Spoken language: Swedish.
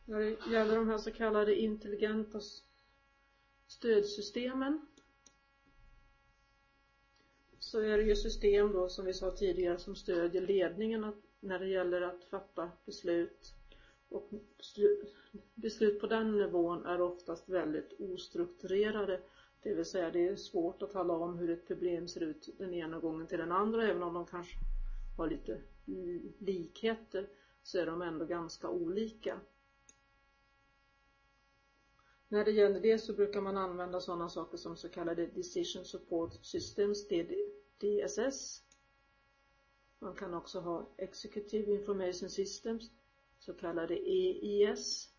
När det gäller de här så kallade intelligenta stödsystemen så är det ju system då som vi sa tidigare som stödjer ledningen när det gäller att fatta beslut. Och beslut på den nivån är oftast väldigt ostrukturerade. Det vill säga det är svårt att tala om hur ett problem ser ut den ena gången till den andra. Även om de kanske har lite likheter så är de ändå ganska olika. När det gäller det så brukar man använda sådana saker som så kallade Decision Support Systems, DSS. Man kan också ha Executive Information Systems, så kallade EIS.